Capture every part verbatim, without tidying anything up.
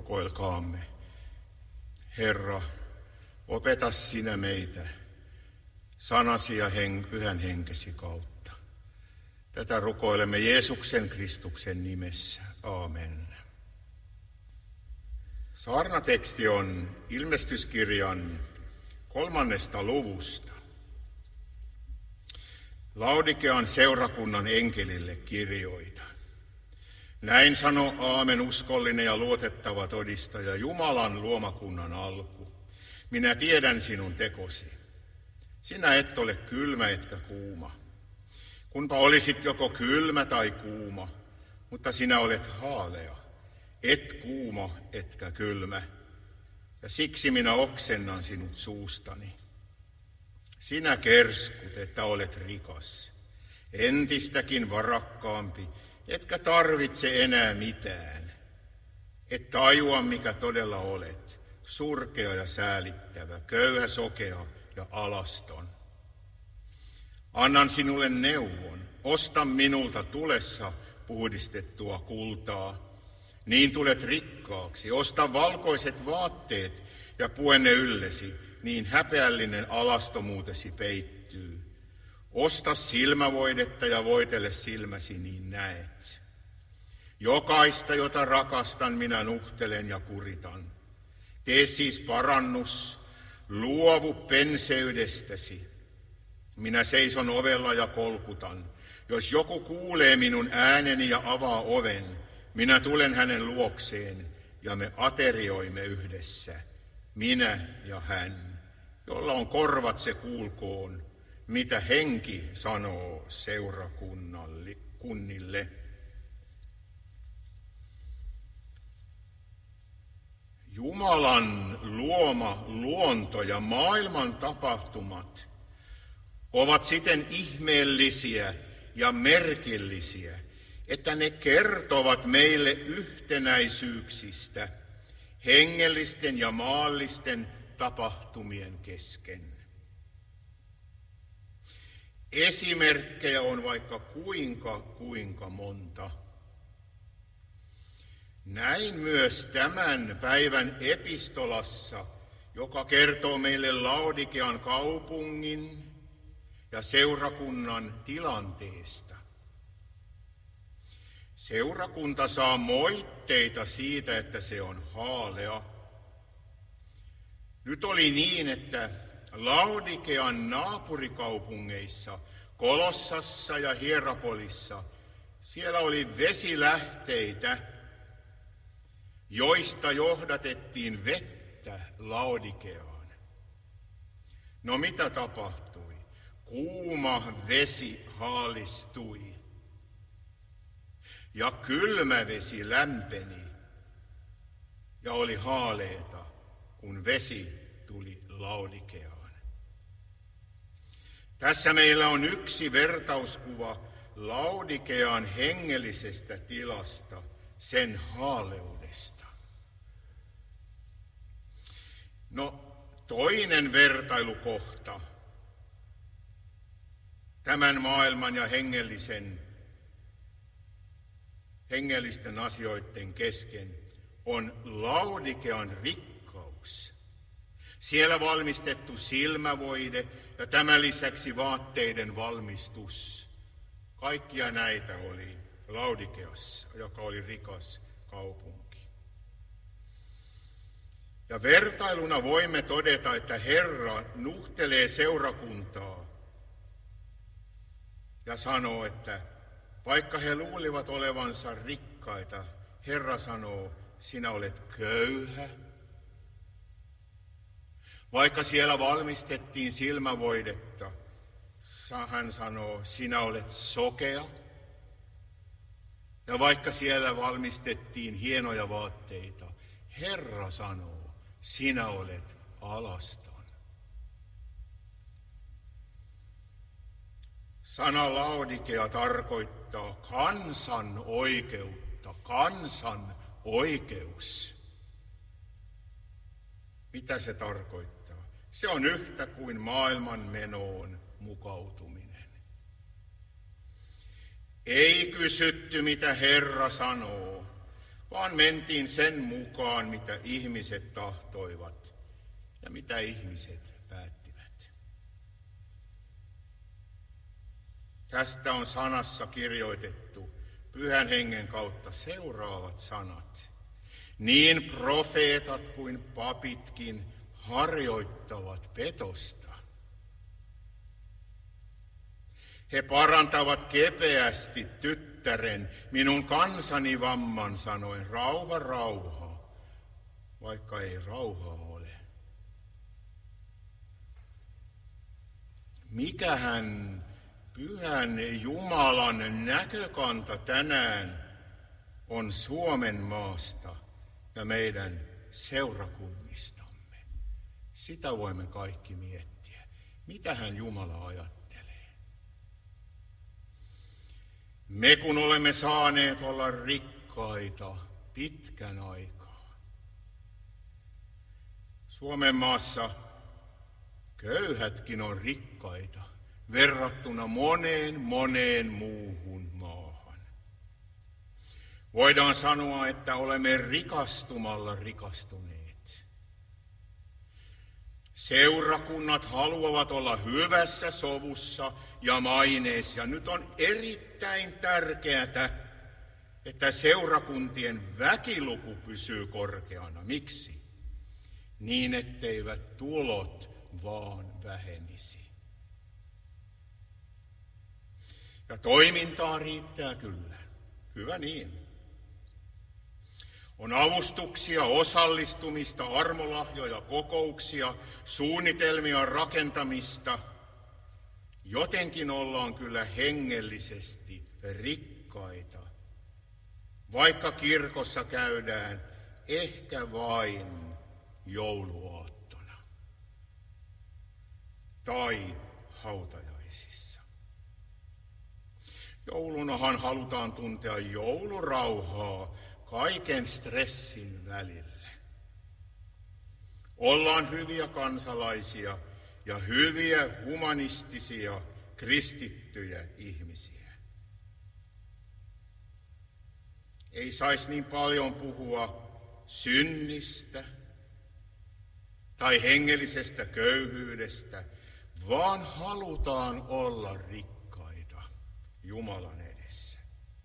Rukoilkaamme. Herra, opeta sinä meitä sanasi ja hen, pyhän henkesi kautta. Tätä rukoilemme Jeesuksen Kristuksen nimessä. Aamen. Saarnateksti on ilmestyskirjan kolmannesta luvusta. Laodikean seurakunnan enkelille kirjoita. Näin sanoo Aamen, uskollinen ja luotettava todistaja, Jumalan luomakunnan alku. Minä tiedän sinun tekosi. Sinä et ole kylmä etkä kuuma. Kunpa olisit joko kylmä tai kuuma, mutta sinä olet haalea. Et kuuma etkä kylmä, ja siksi minä oksennan sinut suustani. Sinä kerskut, että olet rikas, entistäkin varakkaampi, etkä tarvitse enää mitään. Et tajua, mikä todella olet, surkea ja säälittävä, köyhä, sokea ja alaston. Annan sinulle neuvon, osta minulta tulessa puhdistettua kultaa, niin tulet rikkaaksi. Osta valkoiset vaatteet ja pue ne yllesi, niin häpeällinen alastomuutesi peittyy. Osta silmävoidetta ja voitele silmäsi, niin näet. Jokaista, jota rakastan, minä nuhtelen ja kuritan. Tee siis parannus, luovu penseydestäsi. Minä seison ovella ja kolkutan. Jos joku kuulee minun ääneni ja avaa oven, minä tulen hänen luokseen ja me aterioimme yhdessä, minä ja hän, jolla on korvat, se kuulkoon, mitä henki sanoo seurakunnille. Jumalan luoma luonto ja maailman tapahtumat ovat siten ihmeellisiä ja merkillisiä, että ne kertovat meille yhtenäisyyksistä hengellisten ja maallisten tapahtumien kesken. Esimerkkejä on vaikka kuinka kuinka monta. Näin myös tämän päivän epistolassa, joka kertoo meille Laodikean kaupungin ja seurakunnan tilanteesta. Seurakunta saa moitteita siitä, että se on haalea. Nyt oli niin, että Laodikean naapurikaupungeissa, Kolossassa ja Hierapolissa, siellä oli vesilähteitä, joista johdatettiin vettä Laodikeaan. No mitä tapahtui? Kuuma vesi haalistui ja kylmä vesi lämpeni ja oli haaleeta, kun vesi tuli Laodikeaan. Tässä meillä on yksi vertauskuva Laodikean hengellisestä tilasta, sen haaleudesta. No, toinen vertailukohta tämän maailman ja hengellisen, hengellisten asioiden kesken on Laodikean rikkaus. Siellä valmistettu silmävoide ja tämän lisäksi vaatteiden valmistus. Kaikkia näitä oli Laodikeassa, joka oli rikas kaupunki. Ja vertailuna voimme todeta, että Herra nuhtelee seurakuntaa ja sanoo, että vaikka he luulivat olevansa rikkaita, Herra sanoo, sinä olet köyhä. Vaikka siellä valmistettiin silmävoidetta, hän sanoo, sinä olet sokea. Ja vaikka siellä valmistettiin hienoja vaatteita, Herra sanoo, sinä olet alaston. Sana Laodikea tarkoittaa kansan oikeutta, kansan oikeus. Mitä se tarkoittaa? Se on yhtä kuin maailman menoon mukautuminen. Ei kysytty, mitä Herra sanoo, vaan mentiin sen mukaan, mitä ihmiset tahtoivat ja mitä ihmiset päättivät. Tästä on sanassa kirjoitettu Pyhän Hengen kautta seuraavat sanat. Niin profeetat kuin papitkin harjoittavat petosta. He parantavat kepeästi tyttären, minun kansani vamman sanoen, rauha, rauha, vaikka ei rauhaa ole. Mikähän Pyhän Jumalan näkökanta tänään on Suomen maasta ja meidän seurakunnistamme? Sitä voimme kaikki miettiä. Mitähän Jumala ajattelee? Me kun olemme saaneet olla rikkaita pitkän aikaa. Suomen maassa köyhätkin on rikkaita verrattuna moneen moneen muuhun maahan. Voidaan sanoa, että olemme rikastumalla rikastuneet. Seurakunnat haluavat olla hyvässä sovussa ja maineessa. Ja nyt on erittäin tärkeää, että seurakuntien väkiluku pysyy korkeana. Miksi? Niin, etteivät tulot vaan vähenisi. Ja toimintaa riittää kyllä. Hyvä niin. On avustuksia, osallistumista, armolahjoja, kokouksia, suunnitelmia, rakentamista. Jotenkin ollaan kyllä hengellisesti rikkaita, vaikka kirkossa käydään ehkä vain jouluaattona tai hautajaisissa. Joulunahan halutaan tuntea joulurauhaa kaiken stressin välille. Ollaan hyviä kansalaisia ja hyviä humanistisia kristittyjä ihmisiä. Ei saisi niin paljon puhua synnistä tai hengellisestä köyhyydestä, vaan halutaan olla rikkaita Jumalan edessä.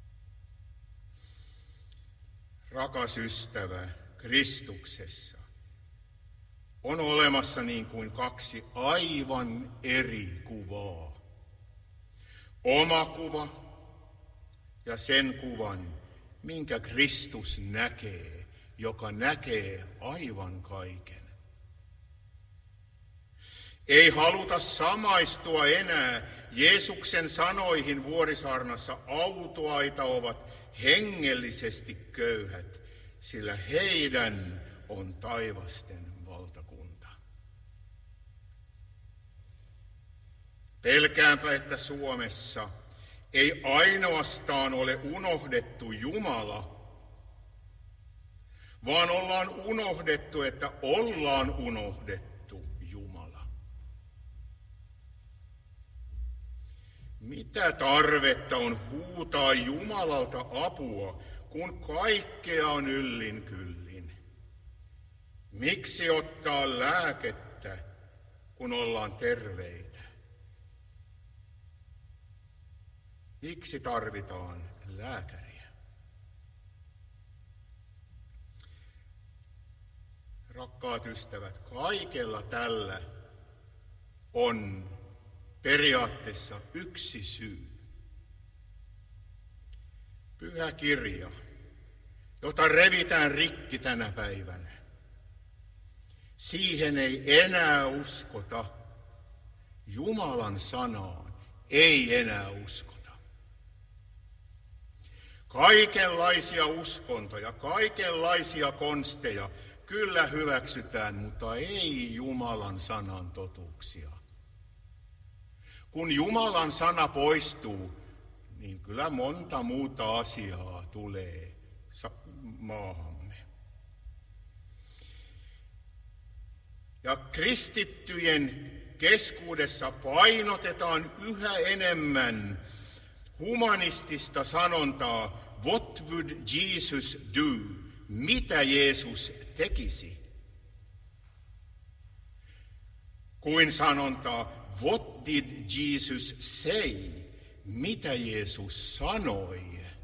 Rakas ystävä, Kristuksessa on olemassa niin kuin kaksi aivan eri kuvaa. Oma kuva ja sen kuvan, minkä Kristus näkee, joka näkee aivan kaiken. Ei haluta samaistua enää Jeesuksen sanoihin Vuorisaarnassa, autuaita ovat hengellisesti köyhät, sillä heidän on taivasten valtakunta. Pelkäänpä, että Suomessa ei ainoastaan ole unohdettu Jumala, vaan ollaan unohdettu, että ollaan unohdettu Jumala. Mitä tarvetta on huutaa Jumalalta apua, kun kaikkea on yllin kyllin? Miksi ottaa lääkettä, kun ollaan terveitä? Miksi tarvitaan lääkäriä? Rakkaat ystävät, kaikella tällä on periaatteessa yksi syy. Pyhä kirja, jota revitään rikki tänä päivänä. Siihen ei enää uskota. Jumalan sanaan ei enää uskota. Kaikenlaisia uskontoja, kaikenlaisia konsteja kyllä hyväksytään, mutta ei Jumalan sanan totuuksia. Kun Jumalan sana poistuu, niin kyllä monta muuta asiaa tulee maahamme. Ja kristittyjen keskuudessa painotetaan yhä enemmän humanistista sanontaa, what would Jesus do? mitä Jeesus tekisi. Kuin sanontaa, what did Jesus say? Mitä Jeesus sanoi?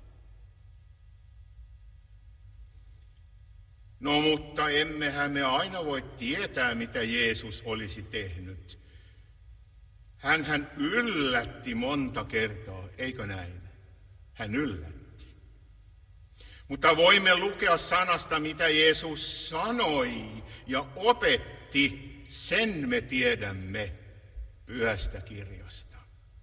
No mutta emmehän me aina voi tietää, mitä Jeesus olisi tehnyt. Hänhän yllätti monta kertaa, eikö näin? Hän yllätti. Mutta voimme lukea sanasta, mitä Jeesus sanoi ja opetti, sen me tiedämme Pyhästä kirjasta.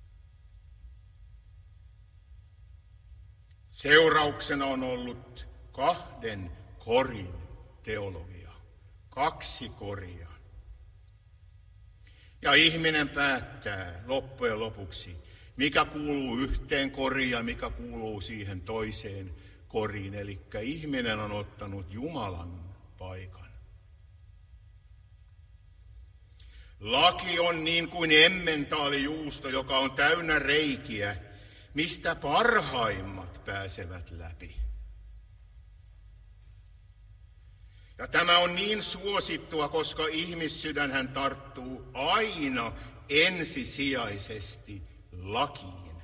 Seurauksena on ollut kahden korin teologia, kaksi koria. Ja ihminen päättää loppujen lopuksi, mikä kuuluu yhteen koriin ja mikä kuuluu siihen toiseen koriin. Eli ihminen on ottanut Jumalan paikan. Laki on niin kuin emmentaalijuusto, joka on täynnä reikiä, mistä parhaimmat pääsevät läpi. Ja tämä on niin suosittua, koska ihmissydänhän tarttuu aina ensisijaisesti lakiin.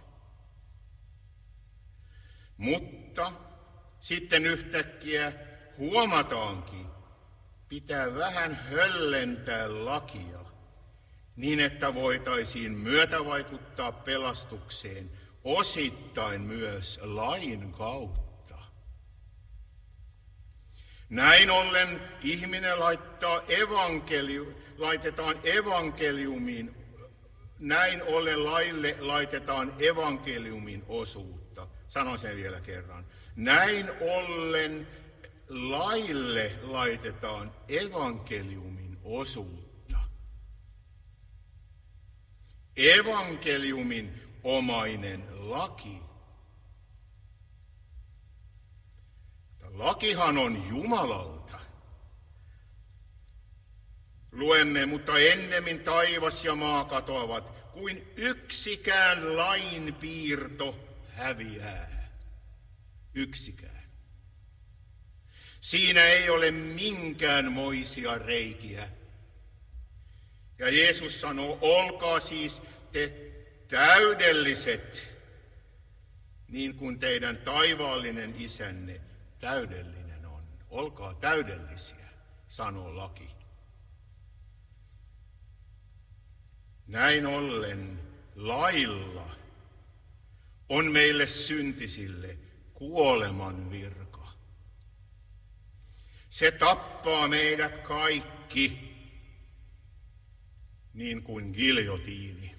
Mutta sitten yhtäkkiä huomataankin, pitää vähän höllentää lakia niin, että voitaisiin myötävaikuttaa pelastukseen osittain myös lain kautta. Näin ollen ihminen laittaa evankeliu, laitetaan evankeliumiin, näin ollen laille laitetaan evankeliumin osuutta. Sanon sen vielä kerran. Näin ollen laille laitetaan evankeliumin osuutta. Evankeliumin omainen laki. Lakihan on Jumalalta. Luemme, mutta ennemmin taivas ja maa katoavat, kuin yksikään lainpiirto häviää. Yksikään. Siinä ei ole minkäänmoisia reikiä. Ja Jeesus sanoo, olkaa siis te täydelliset, niin kuin teidän taivaallinen isänne täydellinen on. Olkaa täydellisiä, sanoo laki. Näin ollen lailla on meille syntisille kuoleman virka. Se tappaa meidät kaikki niin kuin giljotiini.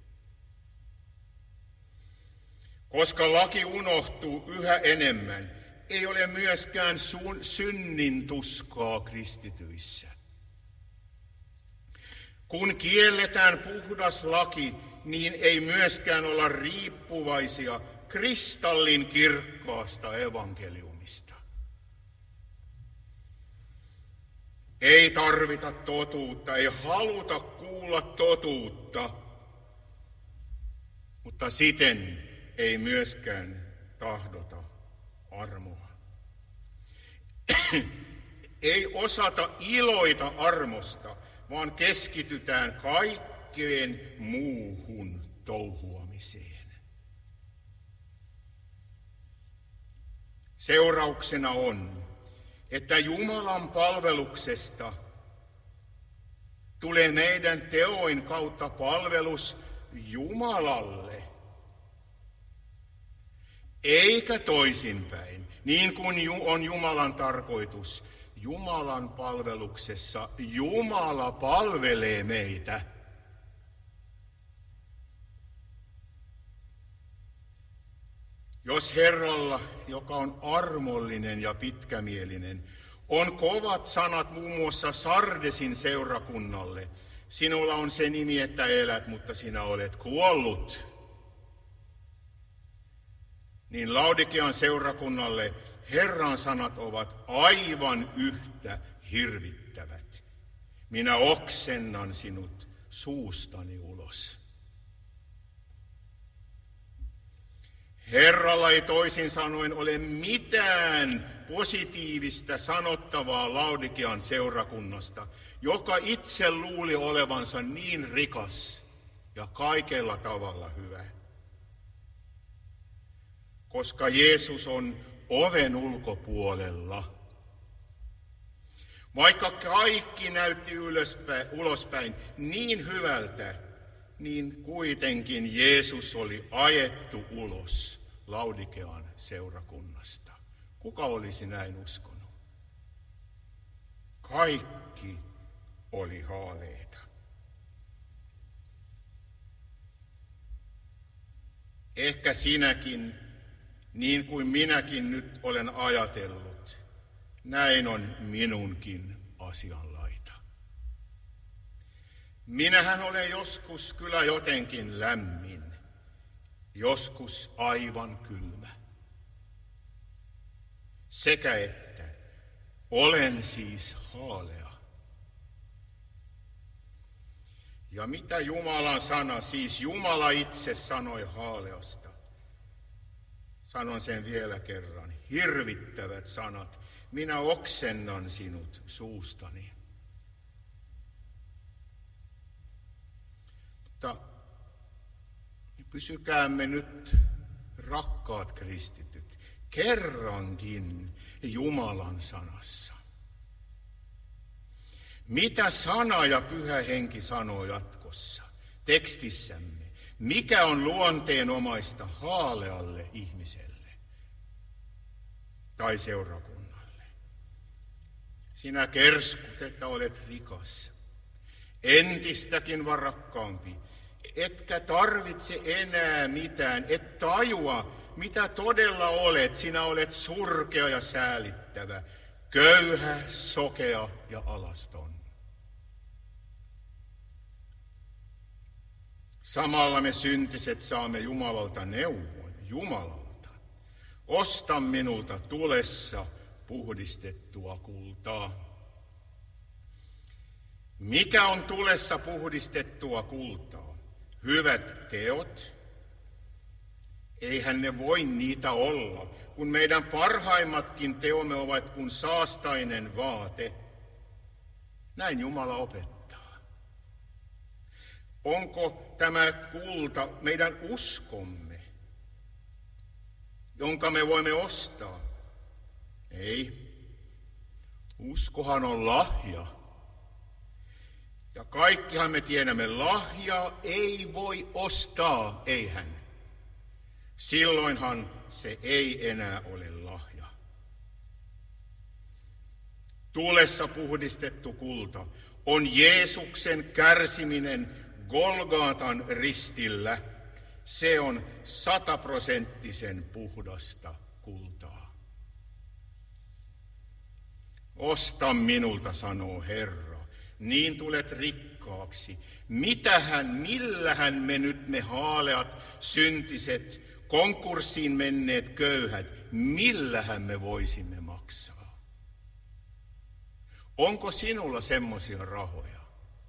Koska laki unohtuu yhä enemmän, ei ole myöskään sun synnin tuskaa kristityissä. Kun kielletään puhdas laki, niin ei myöskään olla riippuvaisia kristallin kirkkaasta evankeliumista. Ei tarvita totuutta, ei haluta kuulla totuutta, mutta siten ei myöskään tahdota armoa. Ei osata iloita armosta, vaan keskitytään kaikkeen muuhun touhuamiseen. Seurauksena on, että Jumalan palveluksesta tulee meidän teoin kautta palvelus Jumalalle, eikä toisinpäin, niin kuin on Jumalan tarkoitus. Jumalan palveluksessa Jumala palvelee meitä. Jos Herralla, joka on armollinen ja pitkämielinen, on kovat sanat muun muassa Sardesin seurakunnalle, sinulla on se nimi, että elät, mutta sinä olet kuollut, niin Laodikian seurakunnalle Herran sanat ovat aivan yhtä hirvittävät. Minä oksennan sinut suustani ulos. Herralla ei toisin sanoen ole mitään positiivista sanottavaa Laodikean seurakunnasta, joka itse luuli olevansa niin rikas ja kaikella tavalla hyvä. Koska Jeesus on oven ulkopuolella. Vaikka kaikki näytti ylöspäin, ulospäin niin hyvältä, niin kuitenkin Jeesus oli ajettu ulos Laodikean seurakunnasta. Kuka olisi näin uskonut? Kaikki oli haaleita. Ehkä sinäkin, niin kuin minäkin nyt olen ajatellut, näin on minunkin asianlaita. Minähän olen joskus kyllä jotenkin lämmin, joskus aivan kylmä. Sekä että olen siis haalea. Ja mitä Jumalan sana, siis Jumala itse sanoi haaleasta? Sanon sen vielä kerran, hirvittävät sanat, minä oksennan sinut suustani. Mutta pysykäämme nyt, rakkaat kristityt, kerrankin Jumalan sanassa. Mitä sana ja Pyhä Henki sanoo jatkossa tekstissämme? Mikä on luonteenomaista haalealle ihmiselle tai seurakunnalle? Sinä kerskut, että olet rikas, entistäkin varakkaampi, etkä tarvitse enää mitään, et tajua, mitä todella olet. Sinä olet surkea ja säälittävä, köyhä, sokea ja alaston. Samalla me syntiset saamme Jumalalta neuvon, Jumalalta. Osta minulta tulessa puhdistettua kultaa. Mikä on tulessa puhdistettua kultaa? Hyvät teot? Eihän ne voi niitä olla, kun meidän parhaimmatkin teomme ovat kuin saastainen vaate. Näin Jumala opettaa. Onko tämä kulta meidän uskomme, jonka me voimme ostaa? Ei. Uskohan on lahja. Ja kaikkihan me tiedämme, lahjaa ei voi ostaa, eihän. Silloinhan se ei enää ole lahja. Tulessa puhdistettu kulta on Jeesuksen kärsiminen Golgatan ristillä. Se on sataprosenttisen puhdasta kultaa. Osta minulta, sanoo Herra, niin tulet rikkaaksi. Mitähän, millähän me nyt me haaleat, syntiset, konkurssiin menneet köyhät, millähän me voisimme maksaa? Onko sinulla semmoisia rahoja?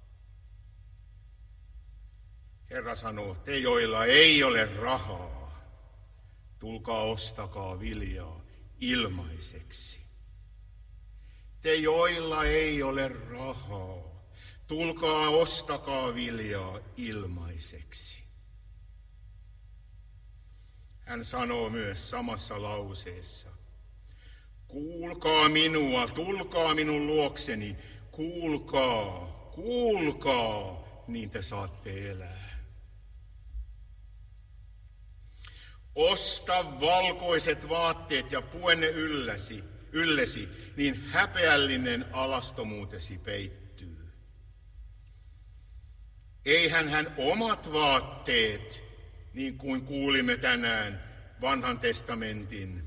Herra sanoo, te joilla ei ole rahaa, tulkaa ostakaa viljaa ilmaiseksi. Te joilla ei ole rahaa, tulkaa ostakaa viljaa ilmaiseksi. Hän sanoo myös samassa lauseessa, kuulkaa minua, tulkaa minun luokseni, kuulkaa, kuulkaa, niin te saatte elää. Osta valkoiset vaatteet ja pue ne ylläsi, yllesi, niin häpeällinen alastomuutesi peittyy. Eihän hän omat vaatteet, niin kuin kuulimme tänään vanhan testamentin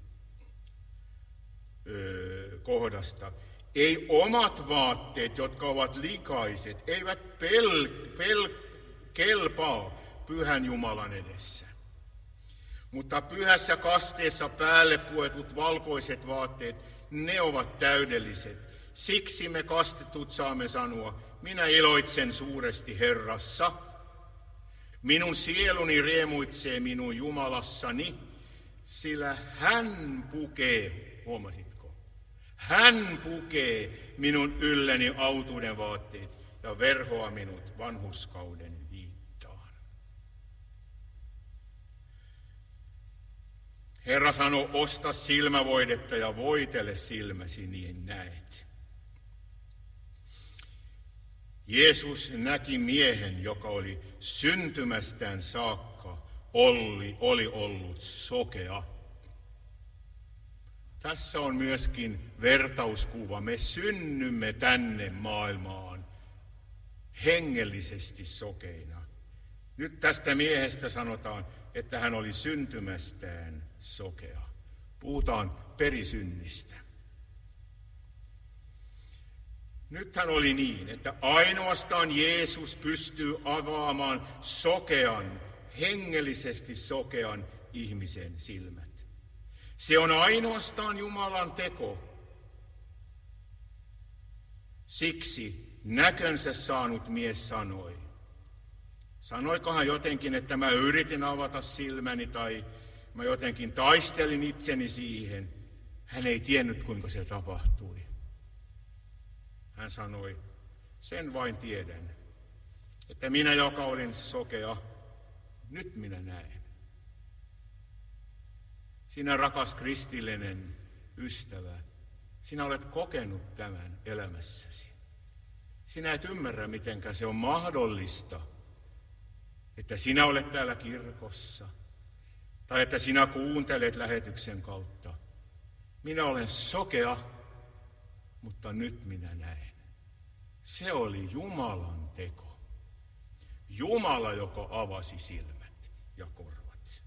öö, kohdasta, ei omat vaatteet, jotka ovat likaiset, eivät pel, pel, kelpaa pyhän Jumalan edessä. Mutta pyhässä kasteessa päälle puetut valkoiset vaatteet, ne ovat täydelliset. Siksi me kastetut saamme sanoa, minä iloitsen suuresti Herrassa. Minun sieluni riemuitsee minun Jumalassani, sillä hän pukee, huomasitko? Hän pukee minun ylleni autuuden vaatteet ja verhoa minut vanhurskauden viittaan. Herra sanoi, osta silmävoidetta ja voitele silmäsi, niin näet. Jeesus näki miehen, joka oli syntymästään saakka oli, oli ollut sokea. Tässä on myöskin vertauskuva. Me synnymme tänne maailmaan hengellisesti sokeina. Nyt tästä miehestä sanotaan, että hän oli syntymästään sokea. Puhutaan perisynnistä. Nythän oli niin, että ainoastaan Jeesus pystyy avaamaan sokean, hengellisesti sokean ihmisen silmät. Se on ainoastaan Jumalan teko. Siksi näkönsä saanut mies sanoi. Sanoikohan jotenkin, että mä yritin avata silmäni tai mä jotenkin taistelin itseni siihen. Hän ei tiennyt, kuinka se tapahtui. Hän sanoi, sen vain tiedän, että minä, joka olin sokea, nyt minä näen. Sinä rakas kristillinen ystävä, sinä olet kokenut tämän elämässäsi. Sinä et ymmärrä, miten se on mahdollista, että sinä olet täällä kirkossa, tai että sinä kuuntelet lähetyksen kautta. Minä olen sokea, mutta nyt minä näen. Se oli Jumalan teko. Jumala, joka avasi silmät ja korvat.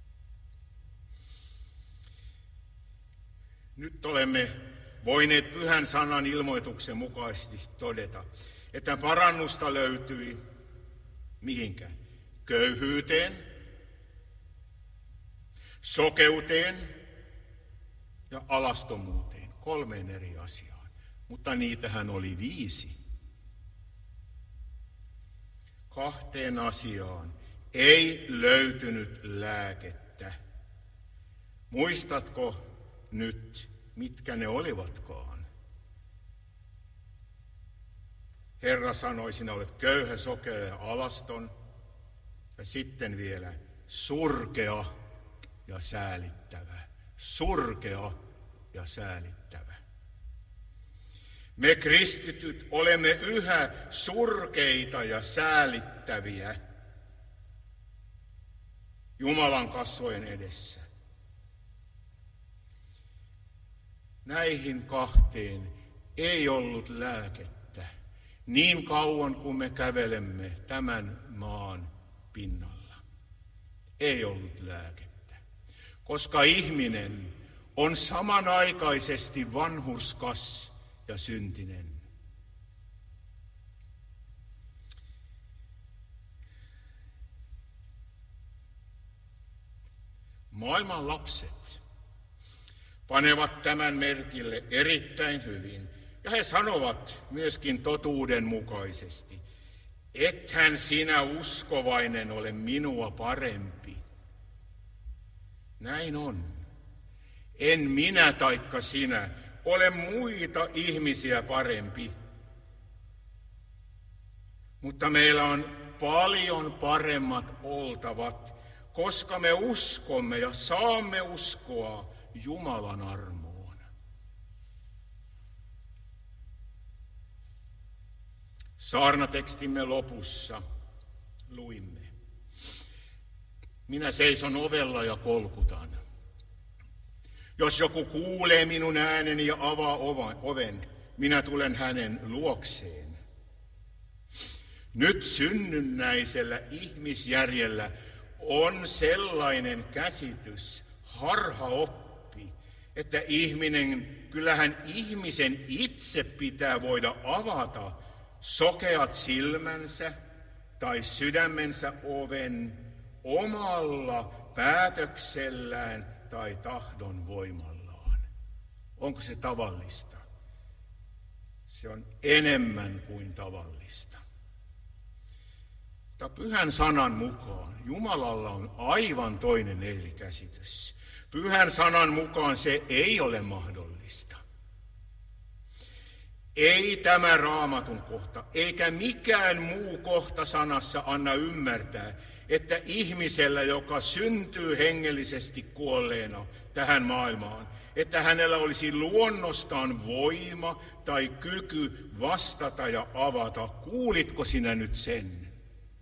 Nyt olemme voineet pyhän sanan ilmoituksen mukaisesti todeta, että parannusta löytyi mihinkä? Köyhyyteen, sokeuteen ja alastomuuteen. Kolmeen eri asiaan. Mutta niitähän oli viisi. Kahteen asiaan ei löytynyt lääkettä. Muistatko nyt, mitkä ne olivatkaan? Herra sanoi, sinä olet köyhä, sokea ja alaston. Ja sitten vielä surkea ja säälittävä. Surkea ja säälittävä. Me kristityt olemme yhä surkeita ja säälittäviä Jumalan kasvojen edessä. Näihin kahteen ei ollut lääkettä niin kauan kuin me kävelemme tämän maan pinnalla. Ei ollut lääkettä, koska ihminen on samanaikaisesti vanhurskas ja syntinen. Maailman lapset panevat tämän merkille erittäin hyvin, ja he sanovat myöskin totuuden mukaisesti, ethän sinä uskovainen ole minua parempi. Näin on. En minä taikka sinä ole muita ihmisiä parempi. Mutta meillä on paljon paremmat oltavat, koska me uskomme ja saamme uskoa Jumalan armoon. Saarnatekstimme lopussa luimme. Minä seison ovella ja kolkutan. Jos joku kuulee minun ääneni ja avaa oven, minä tulen hänen luokseen. Nyt synnynnäisellä ihmisjärjellä on sellainen käsitys, harhaoppi, että ihminen, kyllähän ihmisen itse pitää voida avata sokeat silmänsä tai sydämensä oven omalla päätöksellään tai tahdon voimallaan. Onko se tavallista? Se on enemmän kuin tavallista. Mutta pyhän sanan mukaan Jumalalla on aivan toinen eri käsitys. Pyhän sanan mukaan se ei ole mahdollista. Ei tämä Raamatun kohta, eikä mikään muu kohta sanassa anna ymmärtää, että ihmisellä, joka syntyy hengellisesti kuolleena tähän maailmaan, että hänellä olisi luonnostaan voima tai kyky vastata ja avata. Kuulitko sinä nyt sen?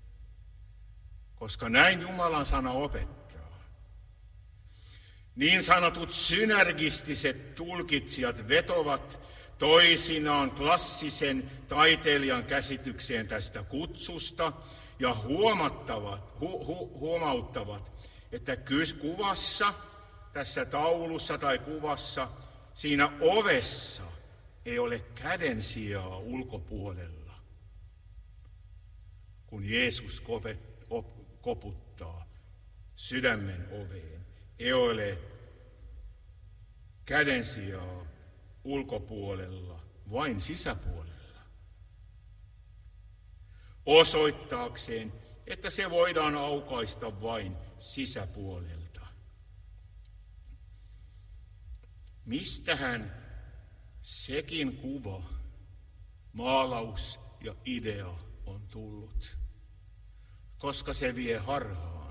Koska näin Jumalan sana opettaa. Niin sanotut synergistiset tulkitsijat vetovat toisinaan klassisen taiteilijan käsitykseen tästä kutsusta ja huomattavat, hu, hu, huomauttavat, että kuvassa, tässä taulussa tai kuvassa, siinä ovessa ei ole käden sijaa ulkopuolella, kun Jeesus koputtaa sydämen oveen. Ei ole käden sijaa ulkopuolella, vain sisäpuolella. Osoittaakseen, että se voidaan aukaista vain sisäpuolelta. Mistähän sekin kuva, maalaus ja idea on tullut? Koska se vie harhaan.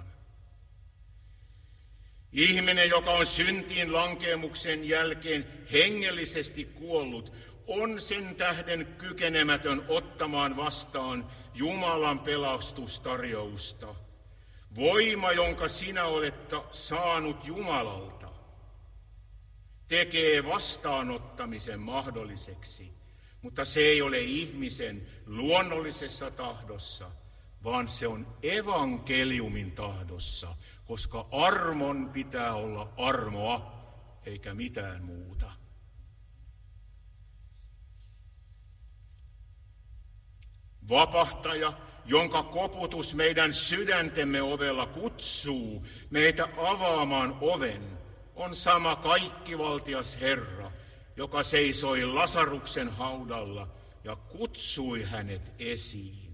Ihminen, joka on syntiin lankeemuksen jälkeen hengellisesti kuollut, on sen tähden kykenemätön ottamaan vastaan Jumalan pelastustarjousta. Voima, jonka sinä olet saanut Jumalalta, tekee vastaanottamisen mahdolliseksi, mutta se ei ole ihmisen luonnollisessa tahdossa, vaan se on evankeliumin tahdossa, koska armon pitää olla armoa, eikä mitään muuta. Vapahtaja, jonka koputus meidän sydäntemme ovella kutsuu meitä avaamaan oven, on sama kaikkivaltias Herra, joka seisoi Lasaruksen haudalla ja kutsui hänet esiin.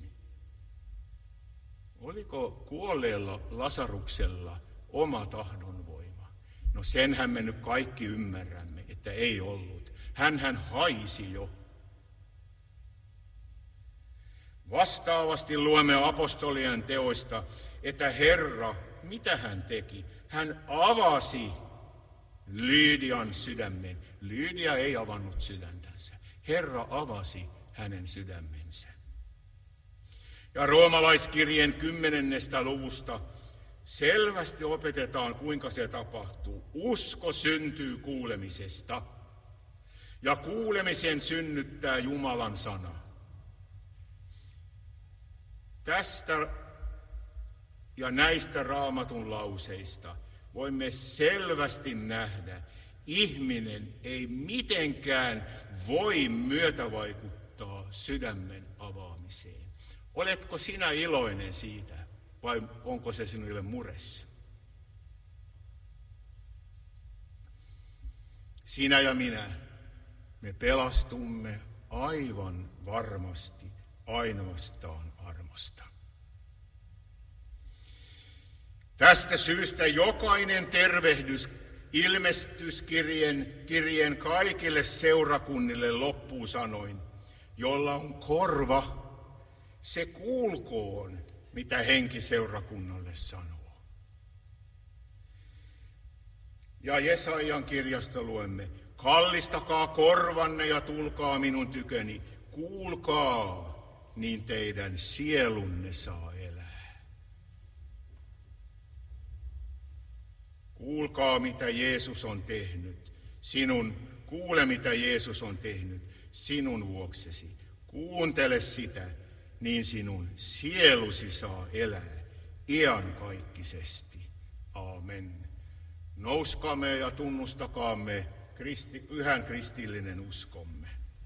Oliko kuolleella Lasaruksella oma tahdonvoima? No senhän me nyt kaikki ymmärrämme, että ei ollut. Hänhän haisi jo. Vastaavasti luemme apostolien teoista, että Herra, mitä hän teki? Hän avasi Lydian sydämen. Lydia ei avannut sydäntänsä. Herra avasi hänen sydämensä. Ja roomalaiskirjeen kymmenennestä luvusta selvästi opetetaan, kuinka se tapahtuu. Usko syntyy kuulemisesta, ja kuulemisen synnyttää Jumalan sana. Tästä ja näistä Raamatun lauseista voimme selvästi nähdä, ihminen ei mitenkään voi myötävaikuttaa sydämen avaamiseen. Oletko sinä iloinen siitä, vai onko se sinulle muressa? Sinä ja minä, me pelastumme aivan varmasti ainoastaan armosta. Tästä syystä jokainen tervehdys ilmestyskirjeen kirjeen kaikille seurakunnille loppuu sanoin, jolla on korva, se kuulkoon, mitä henki seurakunnalle sanoo. Ja Jesaian kirjasta luemme, kallistakaa korvanne ja tulkaa minun tyköni, kuulkaa, niin teidän sielunne saa elää. Kuulkaa, mitä Jeesus on tehnyt, sinun, kuule, mitä Jeesus on tehnyt sinun vuoksesi. Kuuntele sitä, niin sinun sielusi saa elää iankaikkisesti. Aamen. Nouskaamme ja tunnustakaamme kristi, pyhän kristillinen uskomme.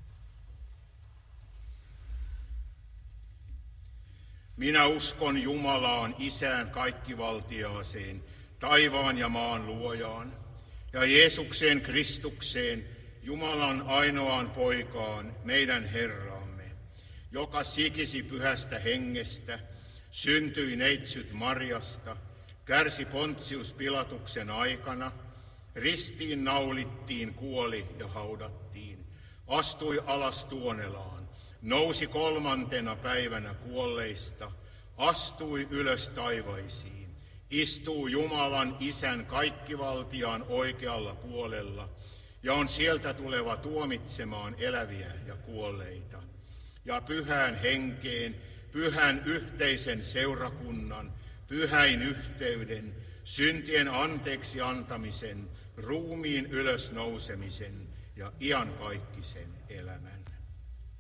Minä uskon Jumalaan, Isään kaikkivaltiaaseen, taivaan ja maan luojaan, ja Jeesukseen Kristukseen, Jumalan ainoaan poikaan, meidän Herraamme, joka sikisi pyhästä hengestä, syntyi neitsyt Marjasta, kärsi Pontius Pilatuksen aikana, ristiin naulittiin, kuoli ja haudattiin, astui alas Tuonelaan, nousi kolmantena päivänä kuolleista, astui ylös taivaisiin, istuu Jumalan Isän kaikkivaltiaan oikealla puolella ja on sieltä tuleva tuomitsemaan eläviä ja kuolleita. Ja pyhään henkeen, pyhän yhteisen seurakunnan, pyhäin yhteyden, syntien anteeksi antamisen, ruumiin ylösnousemisen ja iankaikkisen elämän.